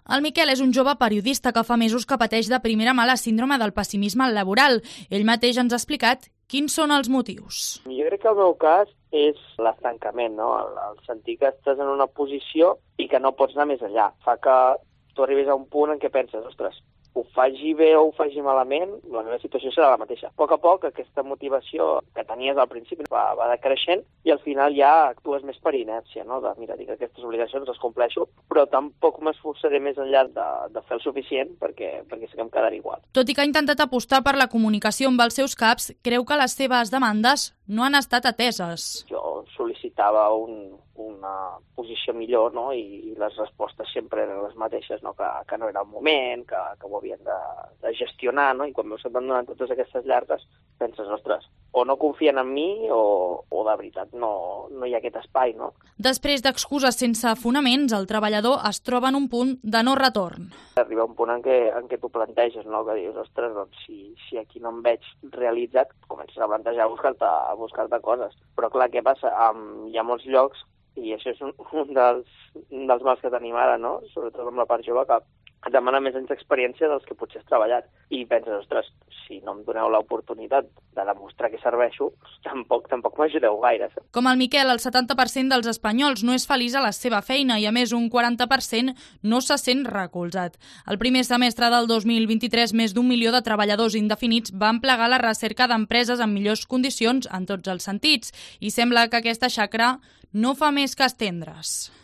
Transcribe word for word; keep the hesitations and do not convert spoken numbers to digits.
El Miquel és un jove periodista que fa mesos que pateix de primera mà la síndrome del pessimisme laboral. Ell mateix ens ha explicat quins són els motius. Jo crec que el meu cas és l'estancament, no? El, el sentir que estàs en una posició i que no pots anar més enllà. Fa que tu arribis a un punt en què penses, ostres, ho faci bé o ho faci malament, la meva situació serà la mateixa. A poc a poc aquesta motivació que tenies al principi va, va decreixent i al final ja actues més per inèrcia, no? De, mira, dic, aquestes obligacions les compleixo, però tampoc m'esforçaré més enllà de, de fer el suficient perquè, perquè sé que em quedarà igual. Tot i que ha intentat apostar per la comunicació amb els seus caps, creu que les seves demandes no han estat ateses. Jo sol·licitava un, una posició millor, no? I, i les respostes sempre eren les mateixes, no? Que, que no era el moment, que, que ho havien de, de gestionar, no? I quan se't van donant totes aquestes llargues, penses, ostres, o no confien en mi o, o de veritat no, no hi ha aquest espai, no? Després d'excuses sense fonaments, el treballador es troba en un punt de no retorn. Arriba un punt en què, en què tu planteges, no? Que dius, ostres, doncs si, si aquí no em veig realitzat, comences a plantejar a buscar-te a buscar-te coses. Però clar, què passa? Um, hi ha molts llocs, i això és un, un dels, un dels mals que tenim ara, no? Sobretot amb la part jove, que et demana més anys d'experiència dels que potser has treballat. I penses, ostres, si no em doneu l'oportunitat de demostrar que serveixo, tampoc tampoc m'ajudeu gaire. Com el Miquel, el setanta per cent dels espanyols no és feliç a la seva feina i, a més, un quaranta per cent no se sent recolzat. El primer semestre del dos mil vint-i-tres, més d'un milió de treballadors indefinits van plegar la recerca d'empreses amb millors condicions en tots els sentits i sembla que aquesta xacra no fa més que estendre's.